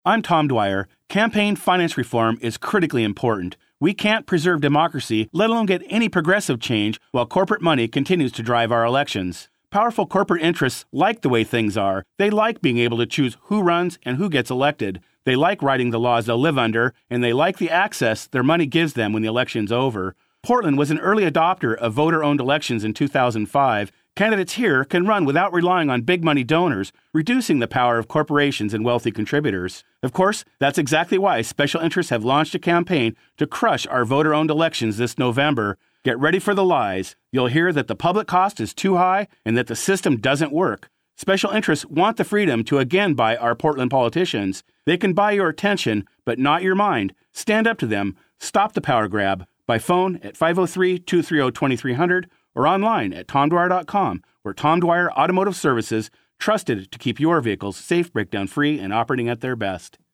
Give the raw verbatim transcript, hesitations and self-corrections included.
I'm Tom Dwyer. Campaign finance reform is critically important. We can't preserve democracy, let alone get any progressive change, while corporate money continues to drive our elections. Powerful corporate interests like the way things are. They like being able to choose who runs and who gets elected. They like writing the laws they'll live under, and they like the access their money gives them when the election's over. Portland was an early adopter of voter-owned elections in two thousand five. Candidates here can run without relying on big money donors, reducing the power of corporations and wealthy contributors. Of course, that's exactly why special interests have launched a campaign to crush our voter-owned elections this November. Get ready for the lies. You'll hear that the public cost is too high and that the system doesn't work. Special interests want the freedom to again buy our Portland politicians. They can buy your attention, but not your mind. Stand up to them. Stop the power grab. By phone at five oh three, two three oh, two three zero zero or online at tom dwyer dot com, where Tom Dwyer Automotive Services, trusted to keep your vehicles safe, breakdown-free, and operating at their best.